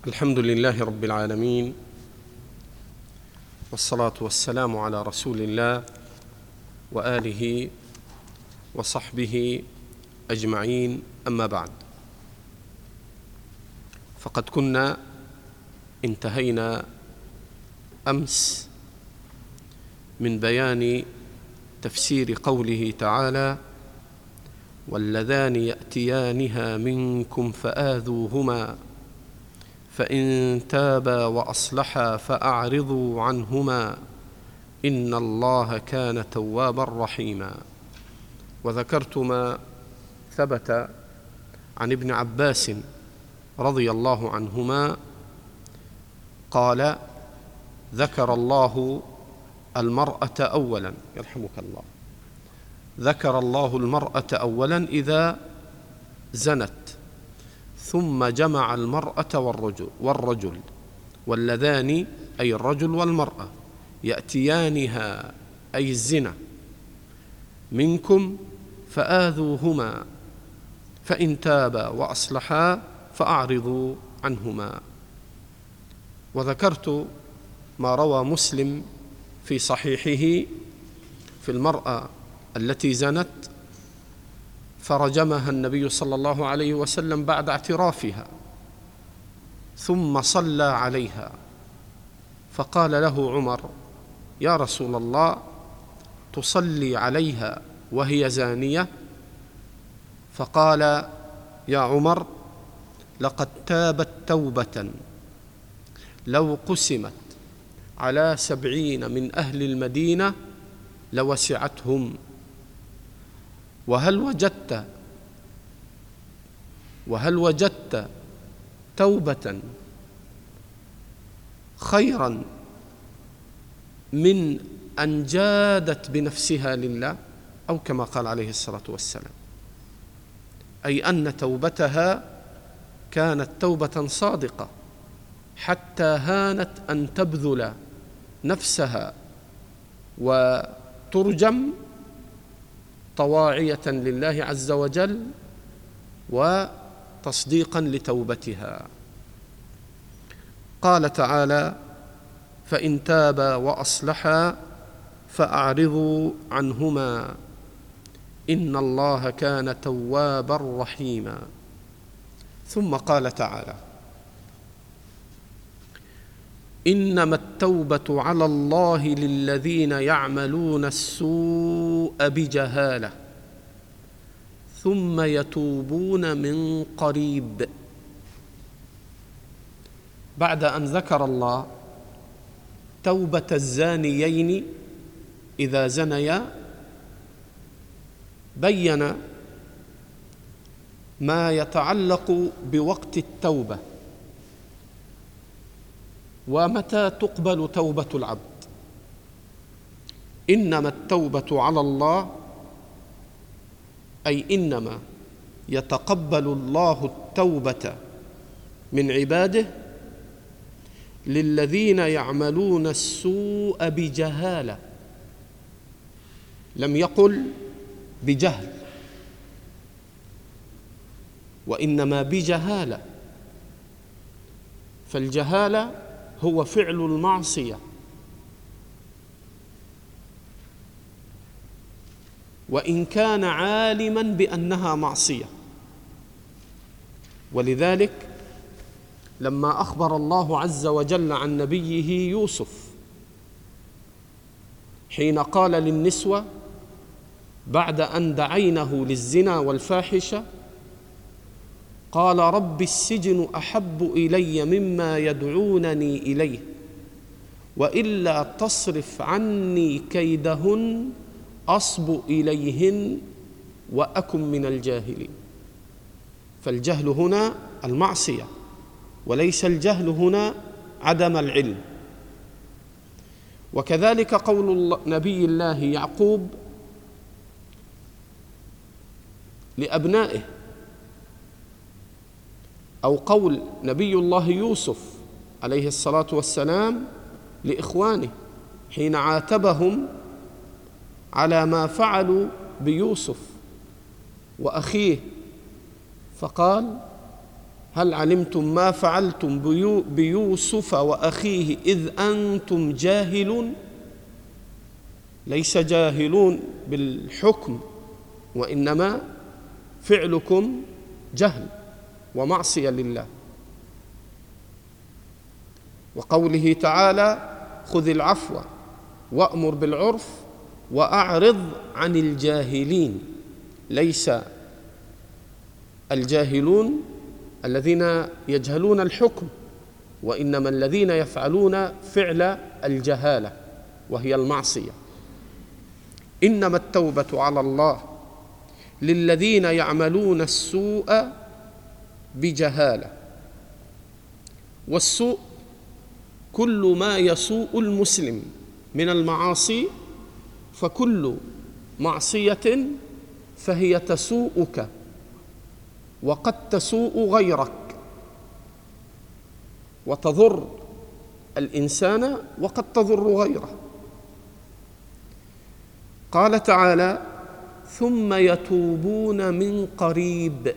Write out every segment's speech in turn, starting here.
الحمد لله رب العالمين، والصلاة والسلام على رسول الله وآله وصحبه أجمعين، أما بعد. فقد كنا انتهينا أمس من بيان تفسير قوله تعالى: واللذان يأتيانها منكم فآذوهما فإن تابا وأصلحا فأعرضوا عنهما إن الله كان توابا رحيما. وذكرت ما ثبت عن ابن عباس رضي الله عنهما قال: ذكر الله المرأة أولا، يرحمك الله، ذكر الله المرأة أولا إذا زنت، ثم جمع المرأة والرجل واللذان أي الرجل والمرأة يأتيانها أي الزنا منكم فآذوهما فإن تابا وأصلحا فأعرضوا عنهما. وذكرت ما روى مسلم في صحيحه في المرأة التي زنت فرجمها النبي صلى الله عليه وسلم بعد اعترافها، ثم صلى عليها، فقال له عمر: يا رسول الله، تصلي عليها وهي زانية؟ فقال: يا عمر، لقد تابت توبة لو قسمت على 70 من أهل المدينة لوسعتهم. وهل وجدت توبة خيرا من أن جادت بنفسها لله؟ أو كما قال عليه الصلاة والسلام، أي أن توبتها كانت توبة صادقة حتى هانت أن تبذل نفسها وترجم طواعية لله عز وجل وتصديقا لتوبتها. قال تعالى: فإن تابا وأصلحا فأعرضوا عنهما إن الله كان توابا رحيما. ثم قال تعالى: إنما التوبة على الله للذين يعملون السوء بجهالة ثم يتوبون من قريب. بعد أن ذكر الله توبة الزانيين إذا زنيا، بين ما يتعلق بوقت التوبة ومتى تقبل توبة العبد. إنما التوبة على الله، أي إنما يتقبل الله التوبة من عباده للذين يعملون السوء بجهالة، لم يقل بجهل، وإنما بجهالة. فالجهالة هو فعل المعصية، وإن كان عالما بأنها معصية. ولذلك لما أخبر الله عز وجل عن نبيه يوسف حين قال للنسوة بعد أن دعينه للزنا والفاحشة، قال: رب السجن أحب إلي مما يدعونني إليه وإلا تصرف عني كيدهن أصب إليهن وأكن من الجاهلين. فالجهل هنا المعصية، وليس الجهل هنا عدم العلم. وكذلك قول نبي الله يعقوب لأبنائه، أو قول نبي الله يوسف عليه الصلاة والسلام لإخوانه حين عاتبهم على ما فعلوا بيوسف وأخيه، فقال: هل علمتم ما فعلتم بيوسف وأخيه إذ أنتم جاهلون؟ ليس جاهلون بالحكم، وإنما فعلكم جهل ومعصية لله. وقوله تعالى: خذ العفو وأمر بالعرف وأعرض عن الجاهلين. ليس الجاهلون الذين يجهلون الحكم، وإنما الذين يفعلون فعل الجهالة وهي المعصية. إنما التوبة على الله للذين يعملون السوء بجهالة. والسوء كل ما يسوء المسلم من المعاصي، فكل معصية فهي تسوءك وقد تسوء غيرك وتضر الإنسان وقد تضر غيره. قال تعالى: ثم يتوبون من قريب.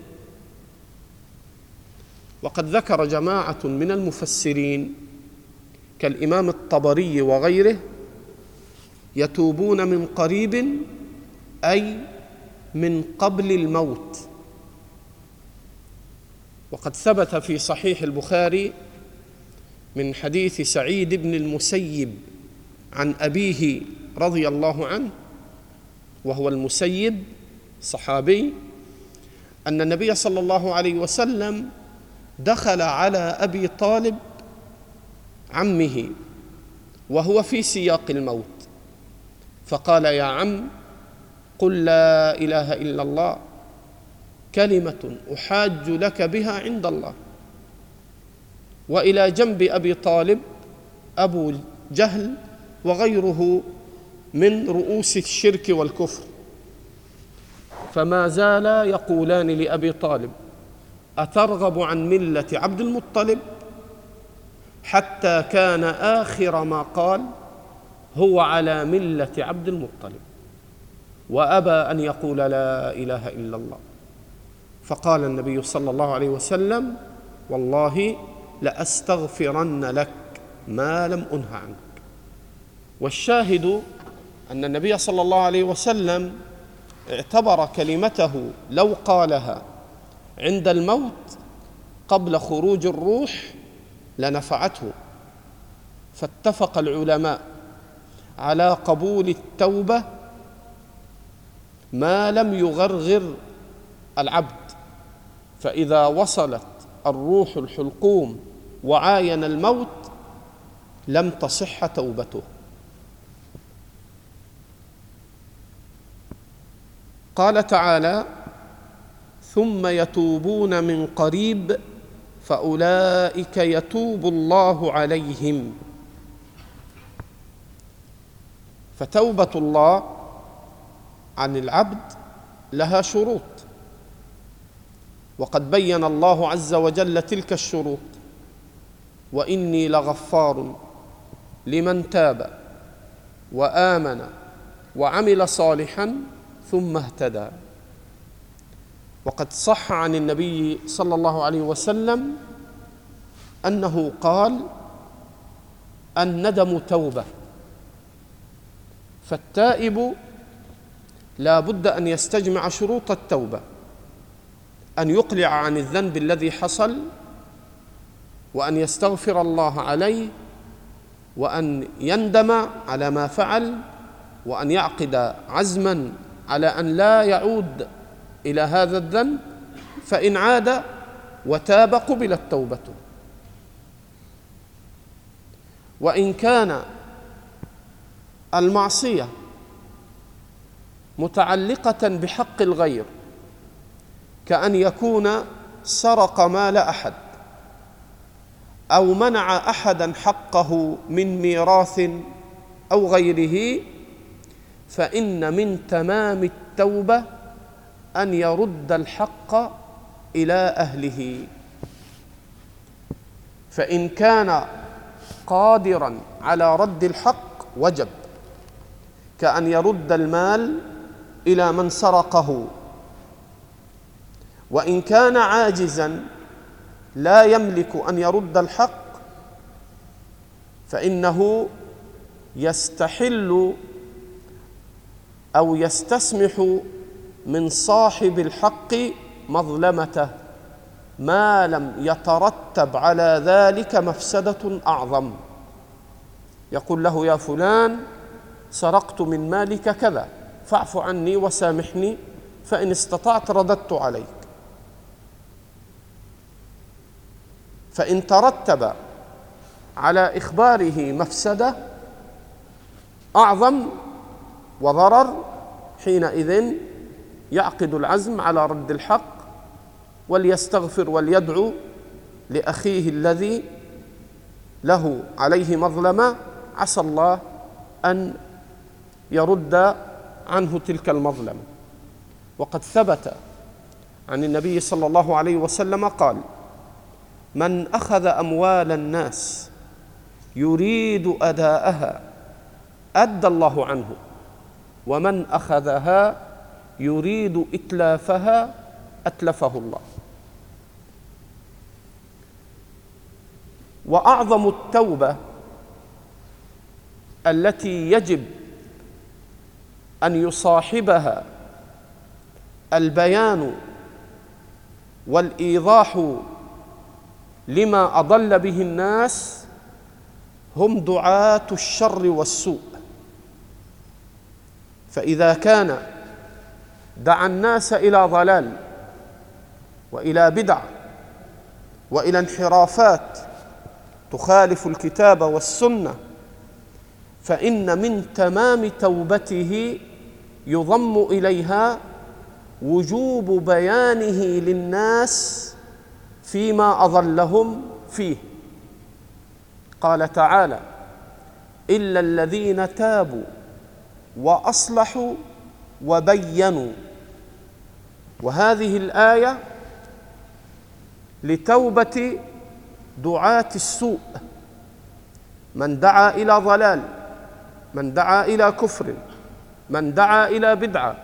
وقد ذكر جماعة من المفسرين كالإمام الطبري وغيره يتوبون من قريب أي من قبل الموت. وقد ثبت في صحيح البخاري من حديث سعيد بن المسيب عن أبيه رضي الله عنه، وهو المسيب صحابي، أن النبي صلى الله عليه وسلم دخل على أبي طالب عمه وهو في سياق الموت، فقال: يا عم، قل لا إله إلا الله، كلمة أحاج لك بها عند الله. وإلى جنب أبي طالب أبو جهل وغيره من رؤوس الشرك والكفر، فما زالا يقولان لأبي طالب: أترغب عن ملة عبد المطلب؟ حتى كان آخر ما قال: هو على ملة عبد المطلب، وأبى أن يقول لا إله إلا الله. فقال النبي صلى الله عليه وسلم: والله لأستغفرن لك ما لم أنه عنك. والشاهد أن النبي صلى الله عليه وسلم اعتبر كلمته لو قالها عند الموت قبل خروج الروح لنفعته. فاتفق العلماء على قبول التوبة ما لم يغرغر العبد، فإذا وصلت الروح الحلقوم وعاين الموت لم تصح توبته. قال تعالى: ثم يتوبون من قريب فأولئك يتوب الله عليهم. فتوبة الله عن العبد لها شروط، وقد بين الله عز وجل تلك الشروط: وإني لغفار لمن تاب وآمن وعمل صالحا ثم اهتدى. وقد صح عن النبي صلى الله عليه وسلم أنه قال: الندم توبة. فالتائب لا بد أن يستجمع شروط التوبة: أن يقلع عن الذنب الذي حصل، وأن يستغفر الله عليه، وأن يندم على ما فعل، وأن يعقد عزما على أن لا يعود إلى هذا الذنب، فإن عاد وتاب قبلت توبته. وإن كان المعصية متعلقة بحق الغير، كأن يكون سرق مال أحد أو منع أحدا حقه من ميراث أو غيره، فإن من تمام التوبة أن يرد الحق إلى أهله. فإن كان قادراً على رد الحق وجب، كأن يرد المال إلى من سرقه. وإن كان عاجزاً لا يملك أن يرد الحق فإنه يستحل أو يستسمح من صاحب الحق مظلمته ما لم يترتب على ذلك مفسدة أعظم. يقول له: يا فلان، سرقت من مالك كذا، فاعف عني وسامحني، فإن استطعت رددت عليك. فإن ترتب على إخباره مفسدة أعظم وضرر، حينئذ يعقد العزم على رد الحق وليستغفر وليدعو لأخيه الذي له عليه مظلمة، عسى الله أن يرد عنه تلك المظلمة. وقد ثبت عن النبي صلى الله عليه وسلم قال: من أخذ أموال الناس يريد أداءها أدى الله عنه، ومن أخذها يريد إتلافها أتلفه الله. وأعظم التوبة التي يجب أن يصاحبها البيان والإيضاح لما أضل به الناس هم دعاة الشر والسوء. فإذا كان دعا الناس إلى ضلال وإلى بدع وإلى انحرافات تخالف الكتاب والسنة، فإن من تمام توبته يضم إليها وجوب بيانه للناس فيما أضلهم فيه. قال تعالى: إلا الذين تابوا وأصلحوا وبينوا. وهذه الآية لتوبة دعاة السوء، من دعا إلى ضلال، من دعا إلى كفر، من دعا إلى بدعة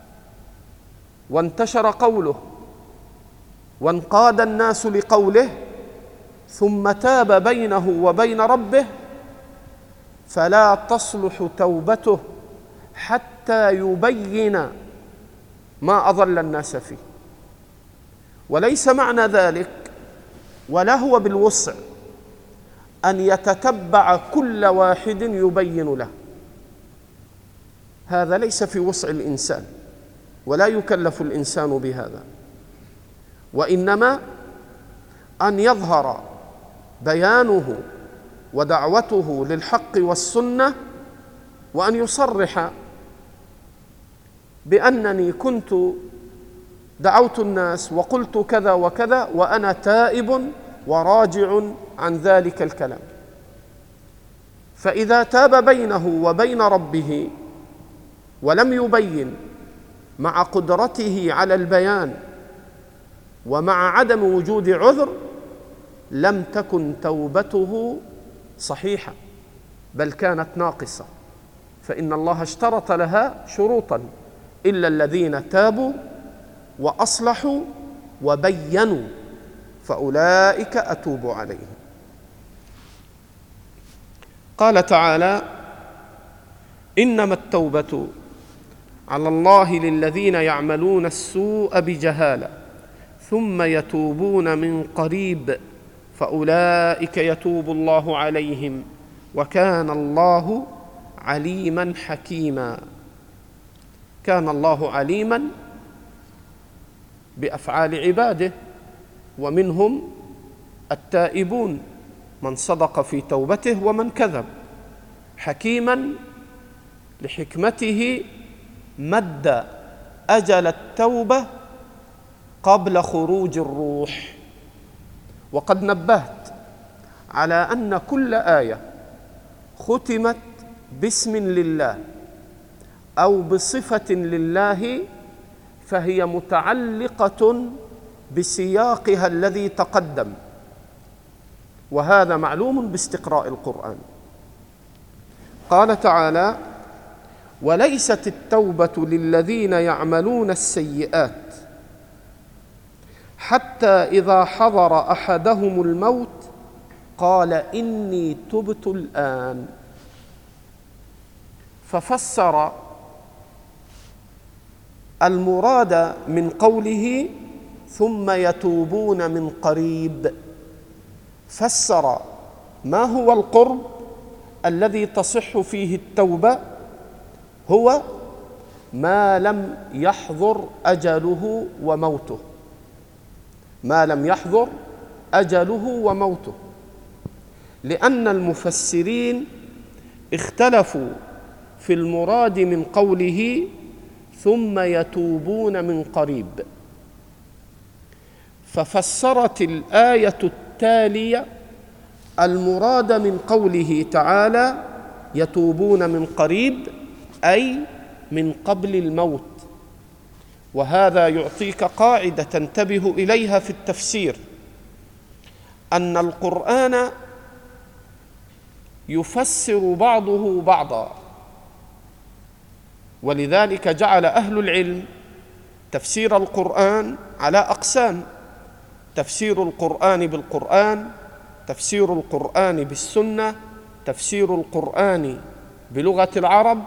وانتشر قوله وانقاد الناس لقوله ثم تاب بينه وبين ربه، فلا تصلح توبته حتى يبين ما أضل الناس فيه. وليس معنى ذلك، ولا هو بالوسع، أن يتتبع كل واحد يبين له. هذا ليس في وسع الإنسان، ولا يكلف الإنسان بهذا، وإنما أن يظهر بيانه ودعوته للحق والسنة، وأن يصرح بأنني كنت دعوت الناس وقلت كذا وكذا وأنا تائب وراجع عن ذلك الكلام. فإذا تاب بينه وبين ربه ولم يبين مع قدرته على البيان ومع عدم وجود عذر، لم تكن توبته صحيحة، بل كانت ناقصة، فإن الله اشترط لها شروطا: إلا الذين تابوا وأصلحوا وبينوا فأولئك أتوب عليهم. قال تعالى: إنما التوبة على الله للذين يعملون السوء بجهالة ثم يتوبون من قريب فأولئك يتوب الله عليهم وكان الله عليما حكيما. كان الله عليما بأفعال عباده، ومنهم التائبون من صدق في توبته ومن كذب. حكيما لحكمته مد أجل التوبة قبل خروج الروح. وقد نبهت على أن كل آية ختمت باسم لله أو بصفة لله فهي متعلقة بسياقها الذي تقدم، وهذا معلوم باستقراء القرآن. قال تعالى: وليست التوبة للذين يعملون السيئات حتى إذا حضر أحدهم الموت قال إني تبت الآن. ففسر المراد من قوله ثم يتوبون من قريب، فسر ما هو القرب الذي تصح فيه التوبة، هو ما لم يحضر أجله وموته، ما لم يحضر أجله وموته، لأن المفسرين اختلفوا في المراد من قوله ثم يتوبون من قريب. ففسرت الآية التالية المراد من قوله تعالى يتوبون من قريب أي من قبل الموت. وهذا يعطيك قاعدة تنتبه إليها في التفسير، أن القرآن يفسر بعضه بعضا، ولذلك جعل أهل العلم تفسير القرآن على أقسام: تفسير القرآن بالقرآن، تفسير القرآن بالسنة، تفسير القرآن بلغة العرب.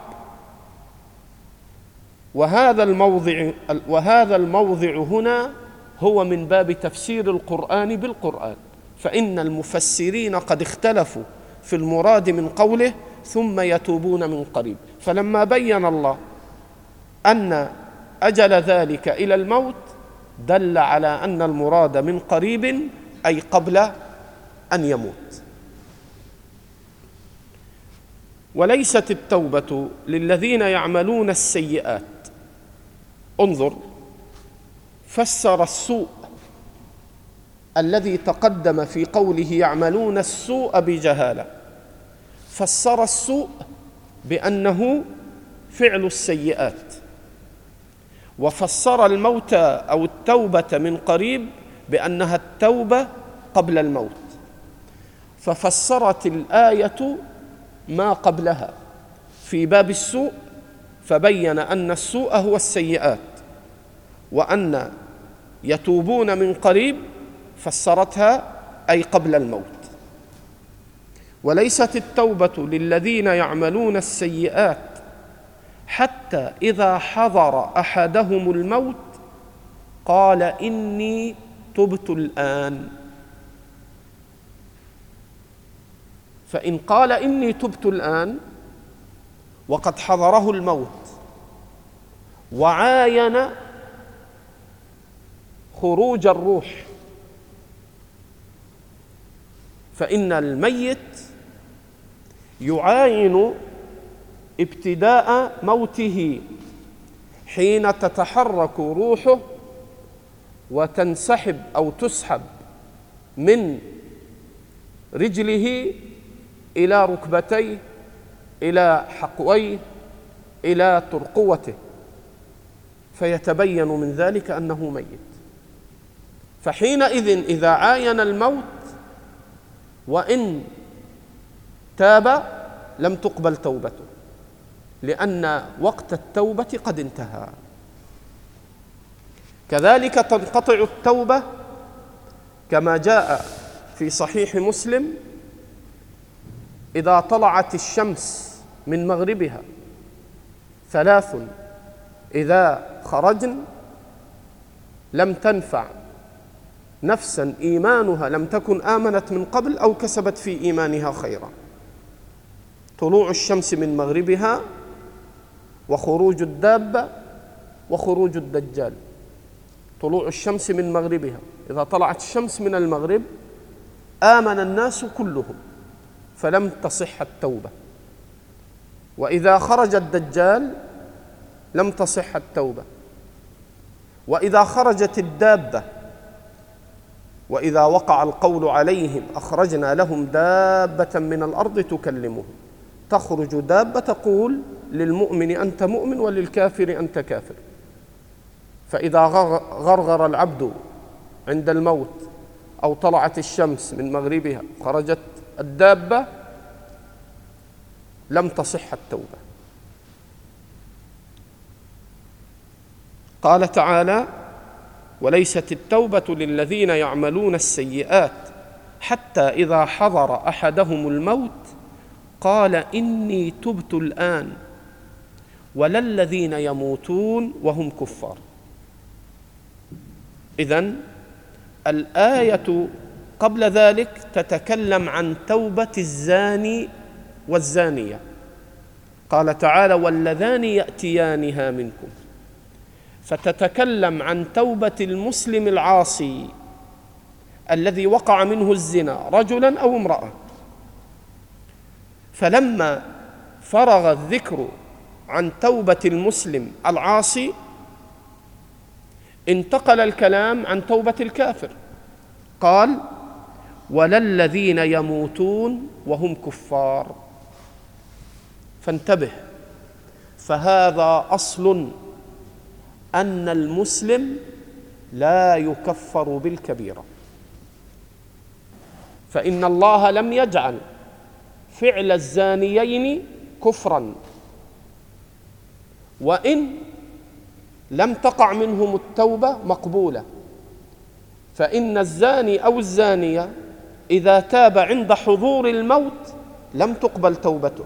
وهذا الموضع هنا هو من باب تفسير القرآن بالقرآن، فإن المفسرين قد اختلفوا في المراد من قوله ثم يتوبون من قريب. فلما بين الله أن أجل ذلك إلى الموت دل على أن المراد من قريب أي قبل أن يموت. وليست التوبة للذين يعملون السيئات. انظر، فسر السوء الذي تقدم في قوله يعملون السوء بجهالة، فسر السوء بأنه فعل السيئات، وفسر الموت أو التوبة من قريب بأنها التوبة قبل الموت. ففسرت الآية ما قبلها في باب السوء، فبين أن السوء هو السيئات، وأن يتوبون من قريب فسرتها أي قبل الموت. وليست التوبة للذين يعملون السيئات حتى إذا حضر أحدهم الموت قال إني تبت الآن. فإن قال إني تبت الآن وقد حضره الموت وعاين خروج الروح، فإن الميت يعاين ابتداء موته حين تتحرك روحه وتنسحب أو تسحب من رجله إلى ركبتيه إلى حقويه إلى ترقوته، فيتبين من ذلك أنه ميت. فحينئذ إذا عاين الموت وإن تاب لم تقبل توبته، لأن وقت التوبة قد انتهى. كذلك تنقطع التوبة كما جاء في صحيح مسلم: إذا طلعت الشمس من مغربها 3 إذا خرجن لم تنفع نفسا إيمانها لم تكن آمنت من قبل أو كسبت في إيمانها خيرا: طلوع الشمس من مغربها، وخروج الدابة، وخروج الدجال. طلوع الشمس من مغربها، إذا طلعت الشمس من المغرب آمن الناس كلهم فلم تصح التوبة، وإذا خرج الدجال لم تصح التوبة، وإذا خرجت الدابة، وإذا وقع القول عليهم أخرجنا لهم دابة من الأرض تكلمهم. تخرج دابة تقول للمؤمن أنت مؤمن وللكافر أنت كافر. فإذا غرغر العبد عند الموت أو طلعت الشمس من مغربها خرجت الدابة لم تصح التوبة. قال تعالى: وليست التوبة للذين يعملون السيئات حتى إذا حضر أحدهم الموت قال إني تبت الآن ولا الذين يموتون وهم كفار. إذن الآية قبل ذلك تتكلم عن توبة الزاني والزانية، قال تعالى واللذان يأتيانها منكم، فتتكلم عن توبة المسلم العاصي الذي وقع منه الزنا رجلا أو امرأة. فلما فرغ الذكر عن توبة المسلم العاصي انتقل الكلام عن توبة الكافر، قال ولا الذين يموتون وهم كفار. فانتبه، فهذا أصل أن المسلم لا يكفر بالكبيرة، فإن الله لم يجعل فعل الزانيين كفرا، وإن لم تقع منهم التوبة مقبولة، فإن الزاني أو الزانية إذا تاب عند حضور الموت لم تقبل توبته،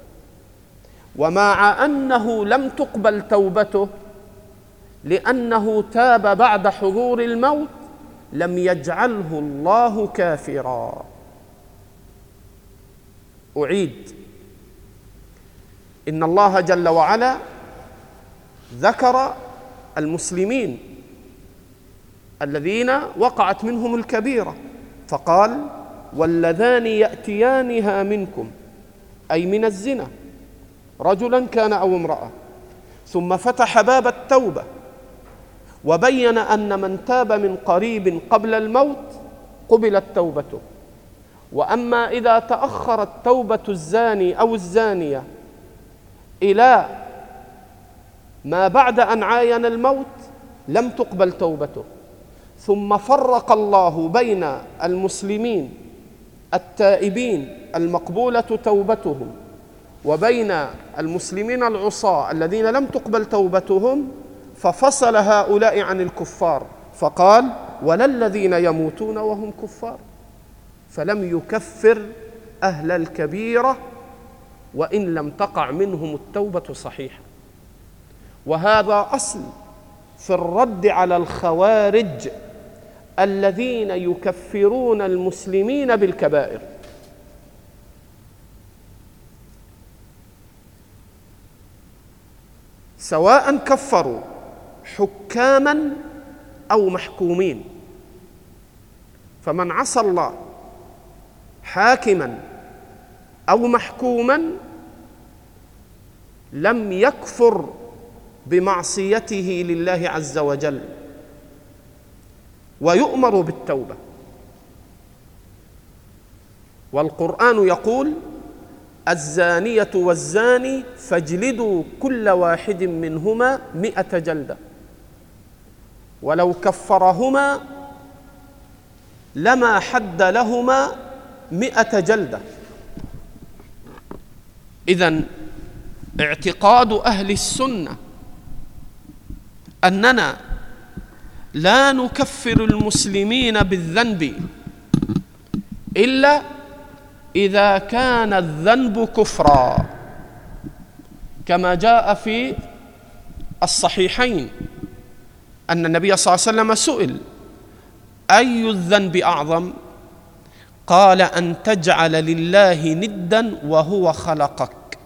ومع أنه لم تقبل توبته لأنه تاب بعد حضور الموت لم يجعله الله كافرا. أعيد، إن الله جل وعلا ذكر المسلمين الذين وقعت منهم الكبيرة فقال واللذان يأتيانها منكم، أي من الزنا رجلا كان أو امرأة، ثم فتح باب التوبة وبين أن من تاب من قريب قبل الموت قبلت توبته، وأما إذا تأخرت توبة الزاني أو الزانية إلى ما بعد أن عاين الموت لم تقبل توبته. ثم فرق الله بين المسلمين التائبين المقبولة توبتهم وبين المسلمين العصاة الذين لم تقبل توبتهم، ففصل هؤلاء عن الكفار فقال ولا الذين يموتون وهم كفار، فلم يكفر أهل الكبيرة وإن لم تقع منهم التوبة صحيحة. وهذا أصل في الرد على الخوارج الذين يكفرون المسلمين بالكبائر. سواء كفروا حكاما أو محكومين، فمن عصى الله حاكما أو محكوما لم يكفر بمعصيته لله عز وجل ويؤمر بالتوبة. والقرآن يقول الزانية والزاني فاجلدوا كل واحد منهما 100 جلدة، ولو كفرهما لما حد لهما 100 جلدة. إذن اعتقاد أهل السنة أننا لا نكفر المسلمين بالذنب إلا إذا كان الذنب كفرا، كما جاء في الصحيحين أن النبي صلى الله عليه وسلم سئل أي الذنب أعظم؟ قال أن تجعل لله ندا وهو خلقك.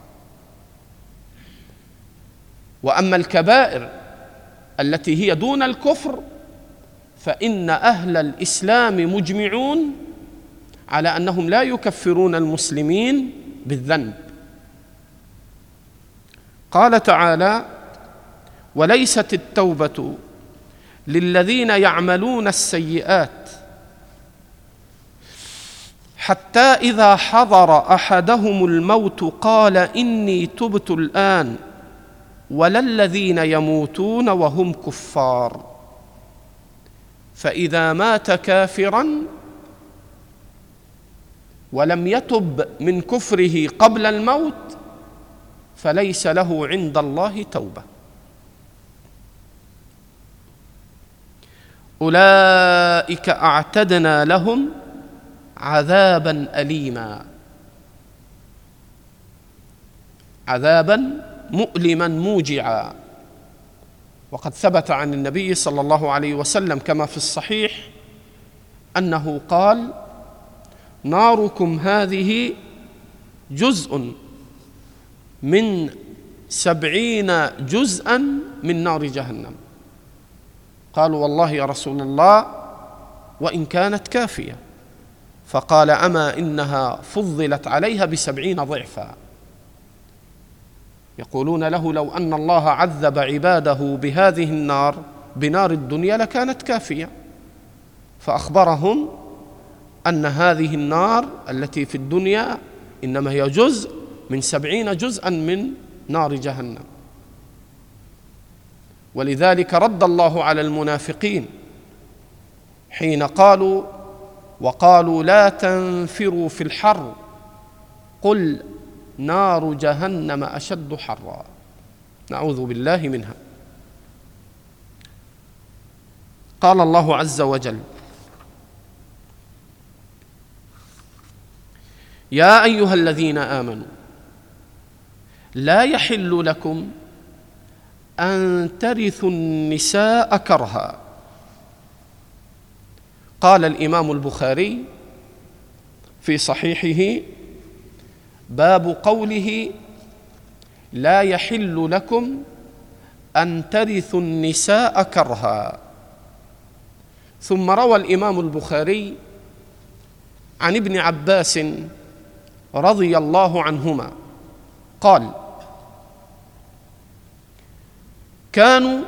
وأما الكبائر التي هي دون الكفر فإن أهل الإسلام مجمعون على أنهم لا يكفرون المسلمين بالذنب. قال تعالى وليست التوبة للذين يعملون السيئات حتى إذا حضر أحدهم الموت قال إني تبت الآن ولا الذين يموتون وهم كفار. فإذا مات كافراً ولم يتب من كفره قبل الموت فليس له عند الله توبة. أولئك أعتدنا لهم عذابا أليما، عذابا مؤلما موجعا. وقد ثبت عن النبي صلى الله عليه وسلم كما في الصحيح أنه قال: ناركم هذه جزء من 70 جزءا من نار جهنم. قالوا: والله يا رسول الله وإن كانت كافية. فقال: أما إنها فضلت عليها ب70 ضعفا. يقولون له: لو أن الله عذب عباده بهذه النار بنار الدنيا لكانت كافية. فأخبرهم أن هذه النار التي في الدنيا إنما هي جزء من 70 جزءا من نار جهنم. ولذلك رد الله على المنافقين حين وقالوا: لا تنفروا في الحر قل نار جهنم أشد حرا. نعوذ بالله منها. قال الله عز وجل: يا أيها الذين آمنوا لا يحل لكم أن ترثوا النساء كرها. قال الإمام البخاري في صحيحه: باب قوله لا يحل لكم أن ترثوا النساء كرها. ثم روى الإمام البخاري عن ابن عباس رضي الله عنهما قال: كانوا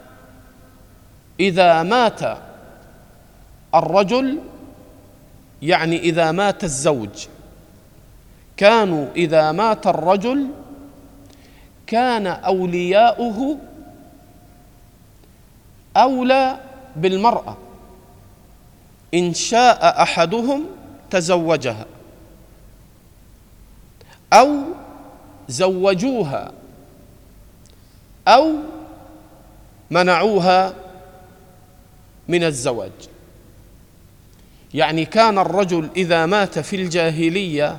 إذا مات الرجل، يعني إذا مات الزوج، كانوا إذا مات الرجل كان أولياؤه أولى بالمرأة، إن شاء أحدهم تزوجها أو زوجوها أو منعوها من الزواج. يعني كان الرجل إذا مات في الجاهلية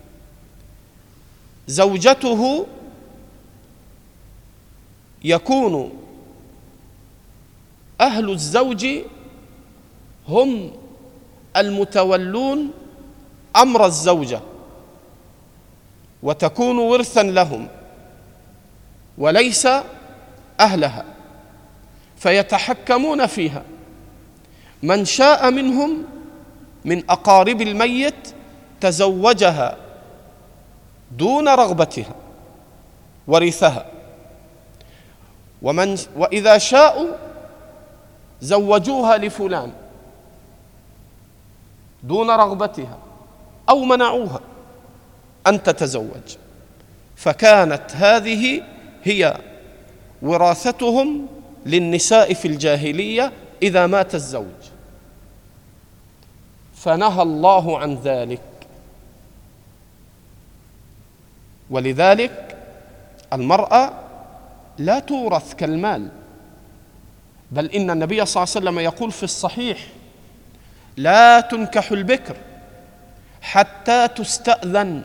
زوجته يكون أهل الزوج هم المتولون أمر الزوجة، وتكون ورثا لهم وليس أهلها، فيتحكمون فيها. من شاء منهم من أقارب الميت تزوجها دون رغبتها ورثها، وإذا شاءوا زوجوها لفلان دون رغبتها أو منعوها أن تتزوج. فكانت هذه هي وراثتهم للنساء في الجاهلية إذا مات الزوج. فنهى الله عن ذلك، ولذلك المرأة لا تورث كالمال، بل إن النبي صلى الله عليه وسلم يقول في الصحيح: لا تنكح البكر حتى تستأذن،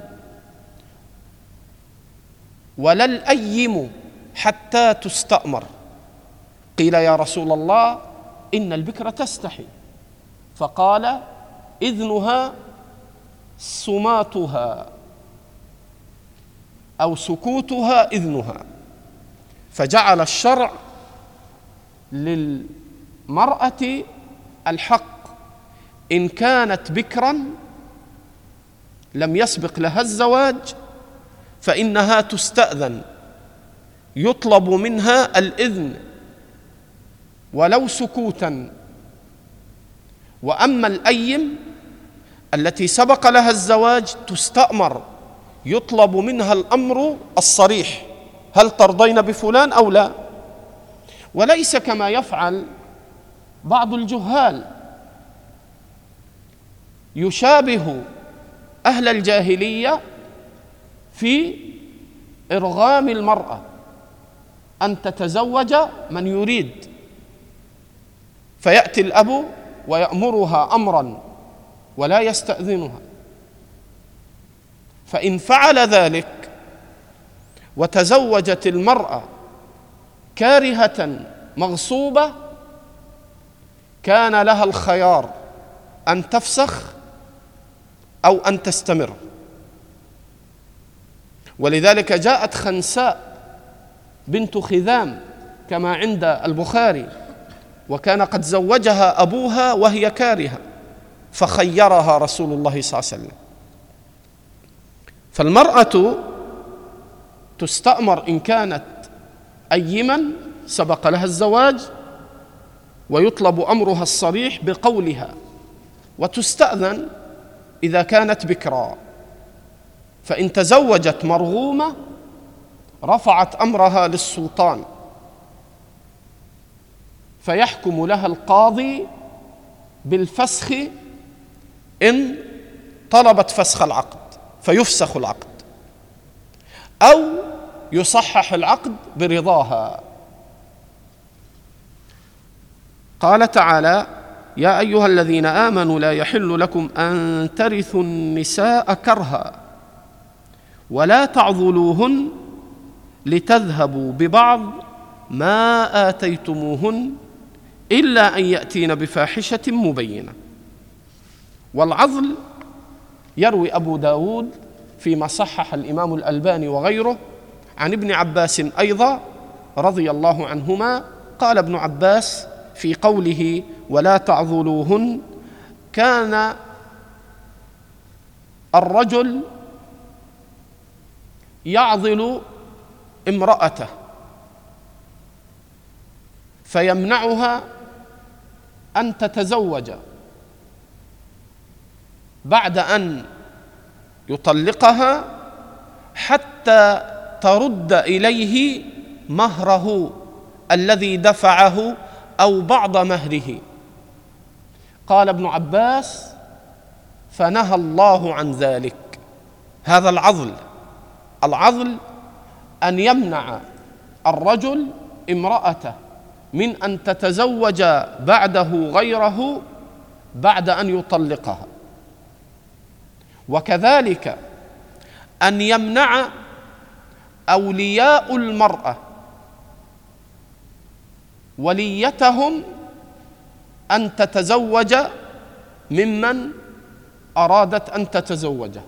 ولا الأيم حتى تستأمر. قيل: يا رسول الله إن البكر تستحي. فقال: إذنها صماتها أو سكوتها إذنها. فجعل الشرع للمرأة الحق إن كانت بكرا لم يسبق لها الزواج فإنها تستأذن، يطلب منها الإذن ولو سكوتا. وأما الأيم التي سبق لها الزواج تستأمر، يطلب منها الأمر الصريح: هل ترضين بفلان أو لا؟ وليس كما يفعل بعض الجهال، يشابه أهل الجاهلية في إرغام المرأة أن تتزوج من يريد، فيأتي الأب ويأمرها أمرا ولا يستأذنها، فإن فعل ذلك وتزوجت المرأة كارهة مغصوبة كان لها الخيار أن تفسخ أو أن تستمر. ولذلك جاءت خنساء بنت خذام كما عند البخاري، وكان قد زوجها أبوها وهي كارهة، فخيرها رسول الله صلى الله عليه وسلم. فالمرأة تستأمر إن كانت أيما سبق لها الزواج ويطلب أمرها الصريح بقولها، وتستأذن إذا كانت بكرا. فإن تزوجت مرغومة رفعت أمرها للسلطان، فيحكم لها القاضي بالفسخ إن طلبت فسخ العقد، فيفسخ العقد أو يصحح العقد برضاها. قال تعالى: يا أيها الذين آمنوا لا يحل لكم أن ترثوا النساء كرها ولا تعضلوهن لتذهبوا ببعض ما آتيتموهن إلا أن يأتين بفاحشة مبينة. والعضل يروي أبو داود فيما صحح الإمام الألباني وغيره عن ابن عباس أيضا رضي الله عنهما، قال ابن عباس في قوله ولا تعضلوهن: كان الرجل يعضل امرأته فيمنعها أن تتزوج بعد أن يطلقها حتى ترد إليه مهره الذي دفعه أو بعض مهره. قال ابن عباس: فنهى الله عن ذلك. هذا العضل أن يمنع الرجل امرأته من أن تتزوج بعده غيره بعد أن يطلقها، وكذلك أن يمنع أولياء المرأة وليتهم أن تتزوج ممن أرادت أن تتزوجه.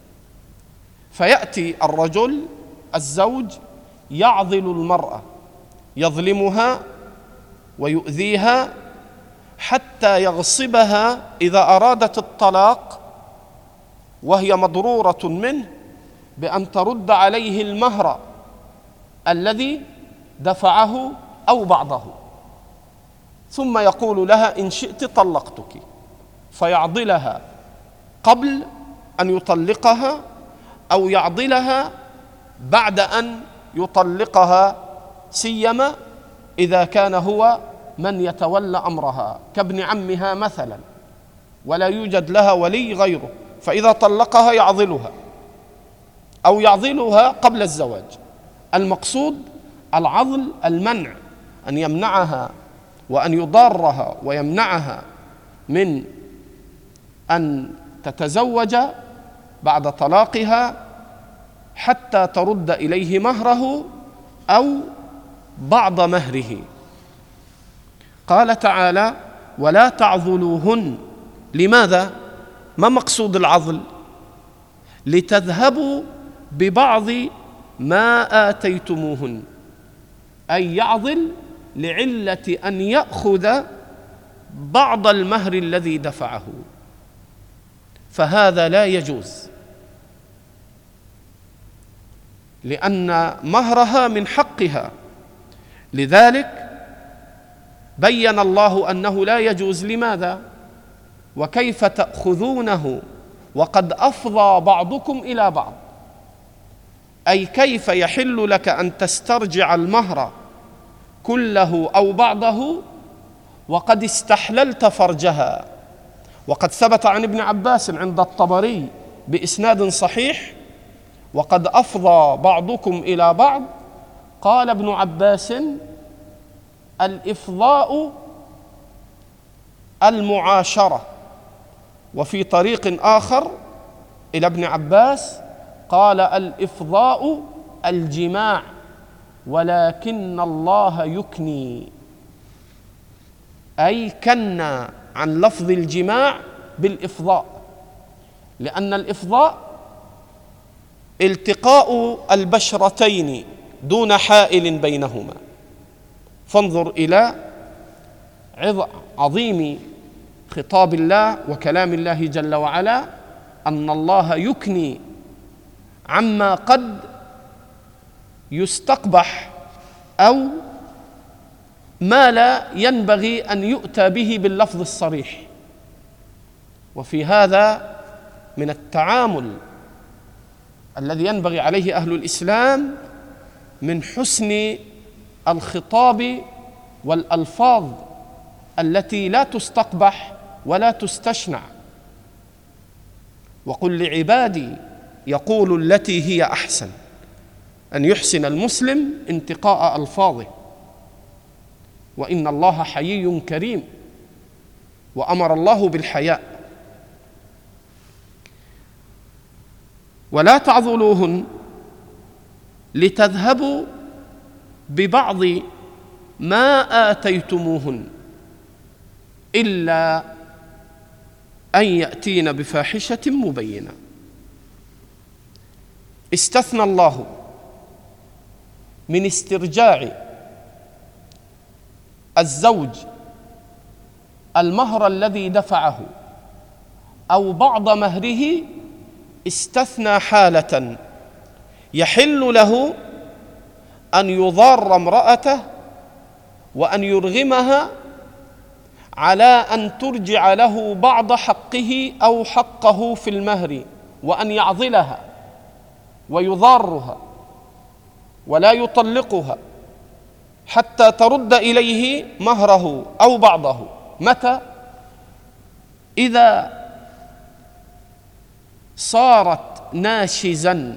فيأتي الرجل الزوج يعضل المرأة، يظلمها ويؤذيها حتى يغصبها إذا أرادت الطلاق وهي مضرورة منه بأن ترد عليه المهر الذي دفعه أو بعضه، ثم يقول لها: إن شئت طلقتك، فيعضلها قبل أن يطلقها أو يعضلها بعد أن يطلقها، سيما إذا كان هو من يتولى أمرها كابن عمها مثلا ولا يوجد لها ولي غيره، فإذا طلقها يعضلها أو يعضلها قبل الزواج. المقصود العضل المنع، أن يمنعها وأن يضارها ويمنعها من أن تتزوج بعد طلاقها حتى ترد إليه مهره أو بعض مهره. قال تعالى: ولا تعضلوهن. لماذا؟ ما مقصود العضل؟ لتذهبوا ببعض ما آتيتموهن، أي يعضل لعلة أن يأخذ بعض المهر الذي دفعه، فهذا لا يجوز، لأن مهرها من حقها. لذلك بين الله أنه لا يجوز. لماذا؟ وكيف تأخذونه وقد أفضى بعضكم إلى بعض، أي كيف يحل لك أن تسترجع المهر كله أو بعضه وقد استحللت فرجها. وقد ثبت عن ابن عباس عند الطبري بإسناد صحيح: وقد أفضى بعضكم إلى بعض. قال ابن عباس: الإفضاء المعاشرة. وفي طريق آخر إلى ابن عباس قال: الإفضاء الجماع، ولكن الله يكني، أي كنى عن لفظ الجماع بالإفضاء، لأن الإفضاء التقاء البشرتين دون حائل بينهما. فانظر إلى عظيم خطاب الله وكلام الله جل وعلا، أن الله يكني عما قد يستقبح أو ما لا ينبغي أن يؤتى به باللفظ الصريح. وفي هذا من التعامل الذي ينبغي عليه أهل الإسلام من حسن الخطاب والألفاظ التي لا تستقبح ولا تستشنع. وقل لعبادي يقول التي هي أحسن، أن يحسن المسلم انتقاء ألفاظه. وإن الله حيي كريم، وأمر الله بالحياء. ولا تعضلوهن لتذهبوا ببعض ما آتيتموهن إلا أن يأتين بفاحشة مبينة. استثنى الله من استرجاع الزوج المهر الذي دفعه أو بعض مهره، استثنى حالة يحل له أن يضار امرأته وأن يرغمها على أن ترجع له بعض حقه أو حقه في المهر، وأن يعضلها ويضارها ولا يطلقها حتى ترد إليه مهره أو بعضه. متى؟ إذا صارت ناشزا،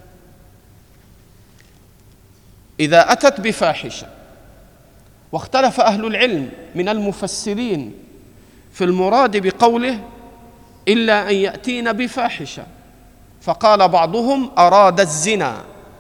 إذا أتت بفاحشة. واختلف أهل العلم من المفسرين في المراد بقوله إلا أن يأتين بفاحشة، فقال بعضهم أراد الزنا،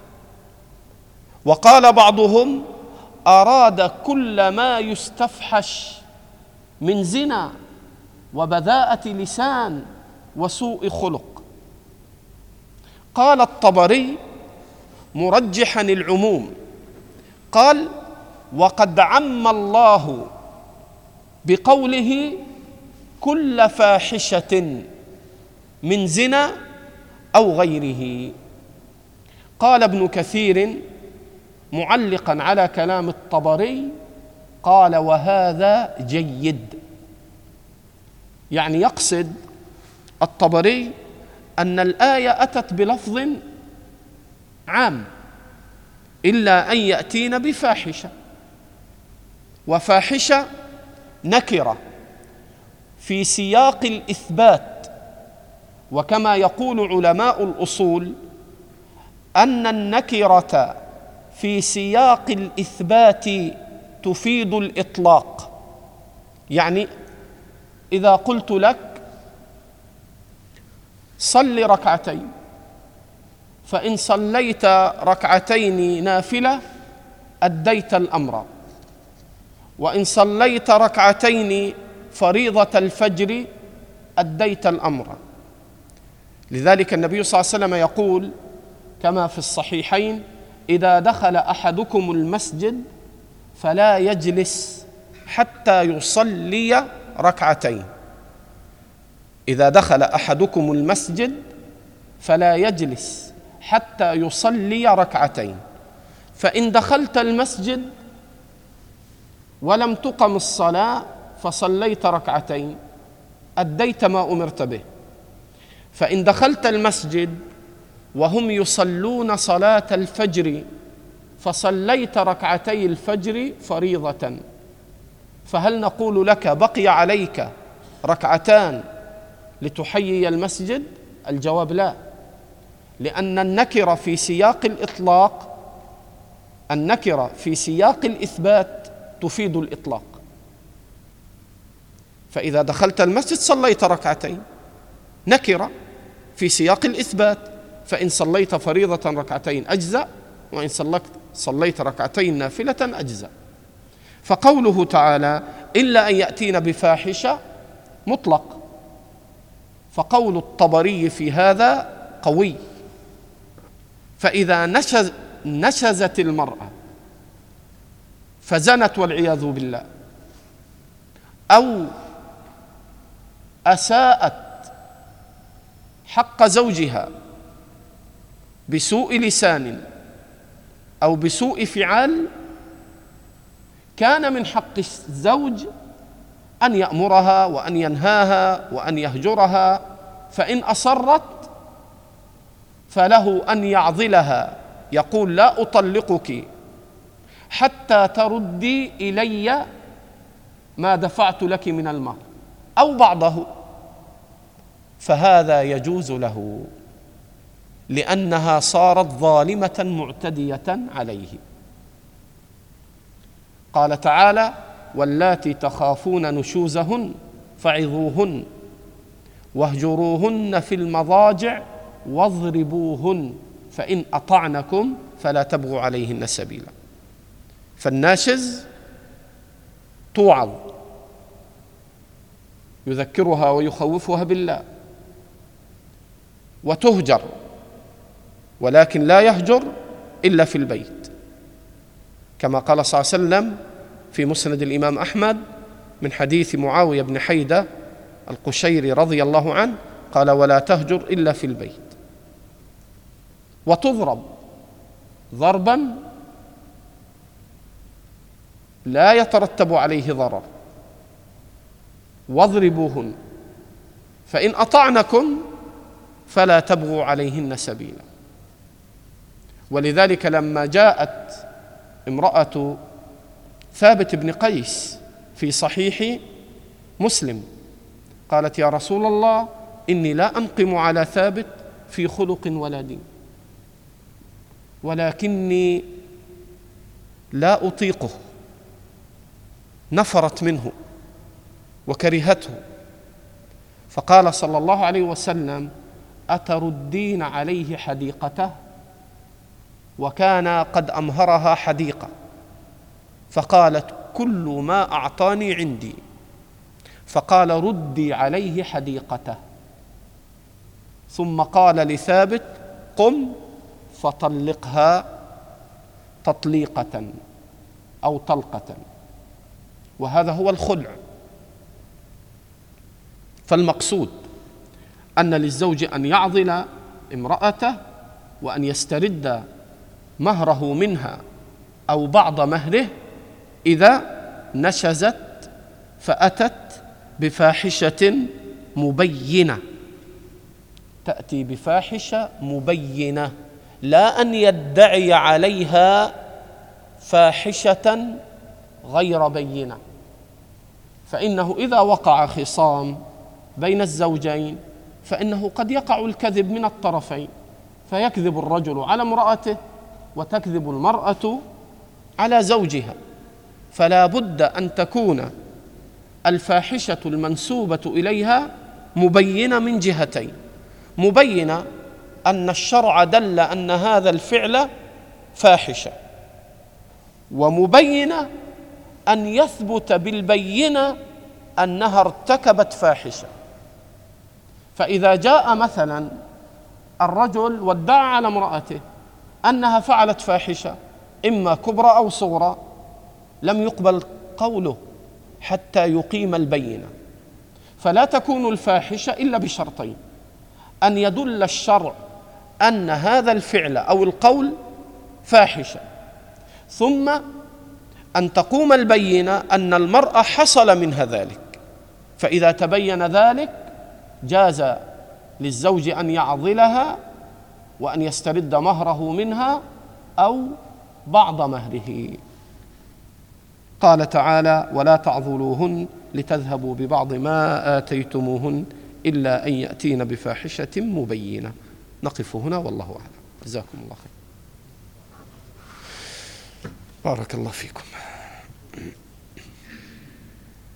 وقال بعضهم أراد كل ما يستفحش من زنا وبذاءة لسان وسوء خلق. قال الطبري مرجحا العموم، قال وقد عم الله بقوله كل فاحشة من زنا أو غيره. قال ابن كثير معلقا على كلام الطبري، قال وهذا جيد، يعني يقصد الطبري أن الآية أتت بلفظ عام إلا أن يأتين بفاحشة، وفاحشة نكرة في سياق الإثبات. وكما يقول علماء الأصول أن النكرة في سياق الإثبات تفيد الإطلاق. يعني إذا قلت لك صل ركعتين، فإن صليت ركعتين نافلة أديت الأمر، وإن صليت ركعتين فريضة الفجر أديت الأمر. لذلك النبي صلى الله عليه وسلم يقول كما في الصحيحين: إذا دخل أحدكم المسجد فلا يجلس حتى يصلي ركعتين. إذا دخل أحدكم المسجد فلا يجلس حتى يصلي ركعتين، فإن دخلت المسجد ولم تقم الصلاة فصليت ركعتين أديت ما أمرت به. فإن دخلت المسجد وهم يصلون صلاة الفجر فصليت ركعتي الفجر فريضة، فهل نقول لك بقي عليك ركعتان لتحيي المسجد؟ الجواب لا، لأن النكرة في سياق الإطلاق، النكرة في سياق الإثبات تفيد الإطلاق. فإذا دخلت المسجد صليت ركعتين، نكرة في سياق الإثبات، فإن صليت فريضة ركعتين أجزأ، وإن صليت ركعتين نافلة أجزأ. فقوله تعالى إلا أن يأتين بفاحشة مطلق، فقول الطبري في هذا قوي. فإذا نشزت المرأة فزنت والعياذ بالله، أو أساءت حق زوجها بسوء لسان أو بسوء فعال، كان من حق الزوج أن يأمرها وأن ينهاها وأن يهجرها، فإن أصرت فله أن يعضلها، يقول لا أطلقك حتى تردي إلي ما دفعت لك من المهر أو بعضه، فهذا يجوز له لأنها صارت ظالمة معتدية عليه. قال تعالى واللاتي تخافون نشوزهن فعظوهن واهجروهن في المضاجع واضربوهن فإن أطعنكم فلا تبغوا عليهن سبيلا. فالناشز توعظ، يذكرها ويخوفها بالله، وتهجر، ولكن لا يهجر إلا في البيت، كما قال صلى الله عليه وسلم في مسند الإمام أحمد من حديث معاوية بن حيدة القشيري رضي الله عنه قال ولا تهجر إلا في البيت. وتضرب ضربا لا يترتب عليه ضرر، واضربوهن فإن أطعنكم فلا تبغوا عليهن سبيلا. ولذلك لما جاءت امرأة ثابت بن قيس في صحيح مسلم قالت يا رسول الله إني لا أنقم على ثابت في خلق ولا دين، ولكني لا أطيقه، نفرت منه وكرهته. فقال صلى الله عليه وسلم أتردين عليه حديقته؟ وكان قد أمهرها حديقة، فقالت كل ما أعطاني عندي، فقال ردي عليه حديقته. ثم قال لثابت قم فطلقها تطليقة أو طلقة، وهذا هو الخلع. فالمقصود أن للزوج أن يعضل امرأته وأن يسترد مهره منها أو بعض مهره إذا نشزت فأتت بفاحشة مبينة. تأتي بفاحشة مبينة، لا أن يدعي عليها فاحشة غير بينة، فإنه إذا وقع خصام بين الزوجين فإنه قد يقع الكذب من الطرفين، فيكذب الرجل على امرأته وتكذب المرأة على زوجها. فلا بد أن تكون الفاحشة المنسوبة إليها مبينة من جهتين: مبينة أن الشرع دل أن هذا الفعل فاحشة، ومبينة أن يثبت بالبينة أنها ارتكبت فاحشة. فإذا جاء مثلا الرجل وادعى على امرأته أنها فعلت فاحشة إما كبرى أو صغرى، لم يقبل قوله حتى يقيم البينة. فلا تكون الفاحشة إلا بشرطين: أن يدل الشرع أن هذا الفعل أو القول فاحشة، ثم أن تقوم البينة أن المرأة حصل منها ذلك. فإذا تبين ذلك جاز للزوج أن يعضلها وأن يسترد مهره منها أو بعض مهره. قال تعالى: ولا تعضلوهن لتذهبوا ببعض ما آتيتموهن إلا أن يأتين بفاحشة مبينة. نقف هنا والله أعلم. جزاكم الله خير. بارك الله فيكم.